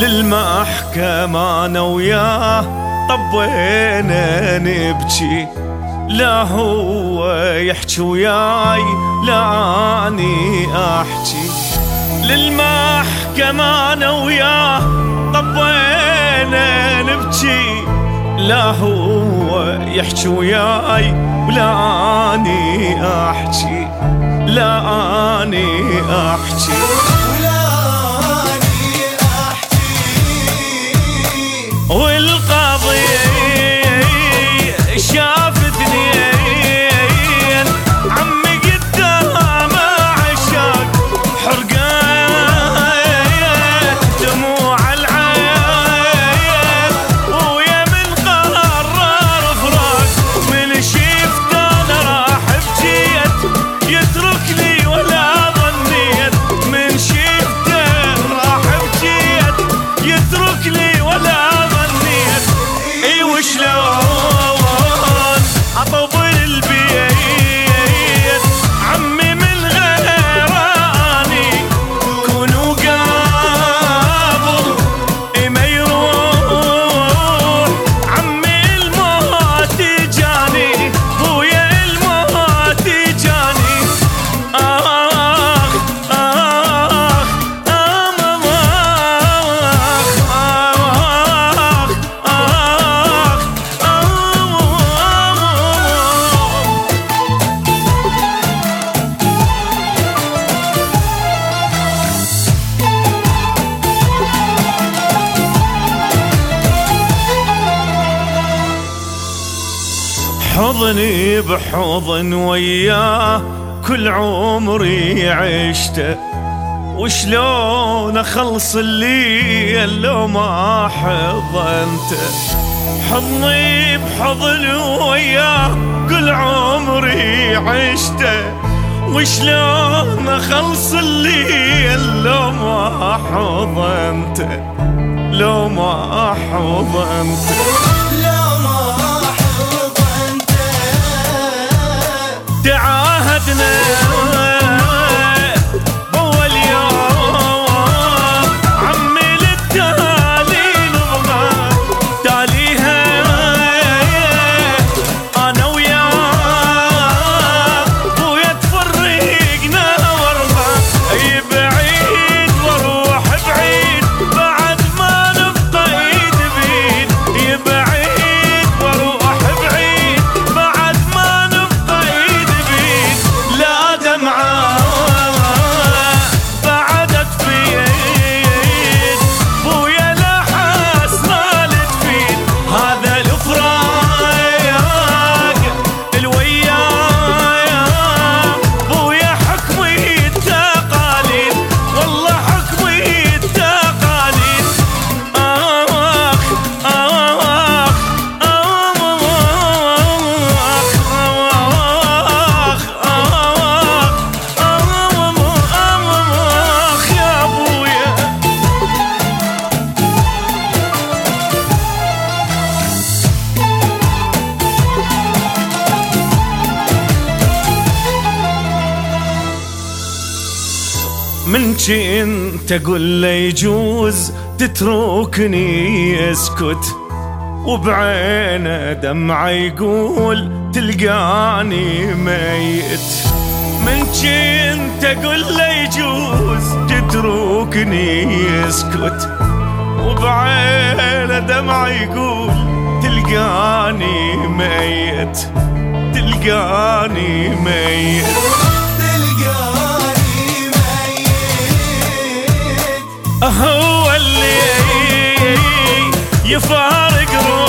للمحكمة أنا وياه طبينا نبكي، لا هو يحكي وياي لا أني أحكي. للمحكمة أنا وياه طبينا نبكي، لا هو يحكي وياي ولا أني أحكي، لا أني أحكي. والقاضي شاف اثنين عمي قدام عشاق حرقان دموع العين، ويا من قرر فراق من شفت انا راح بجيت يتركني ولا ظنيت، من شفته راح بجيت يتركني ولا شلون اطول البيت عمي من غيراني كونوا قابل ما يروح، عمي الموت جاني بويا الموت جاني. حضني بحضن وياه كل عمري عشته، وشلون اخلص الليل لو ما حضنته. حضني بحضن وياه كل عمري عشته، وشلون اخلص الليل لو ما حضنته، لو ما حضنته. تعاهدنا أول يوم عمي للتالي نبغى تاليها أنا وياه، بويا تفرقنا وارضى يبعيد واروح بعيد بعد ما نبقى ايد بيد، يبعيد واروح بعيد بعد ما نبقى ايد لا دمعة بعدت في ايد بويا لا حسرة تفيد، هذا الفراق الوياك بويا حكمي التقاليد، والله حكمي التقاليد. من انت قل لي يجوز تتركني يسكت، وبعينه دمعه يقول تلقاني ميت. من انت قل لي يجوز تتركني يسكت، وبعينه دمعه يقول تلقاني ميت، تلقاني ميت. هو اللي يفارق روحي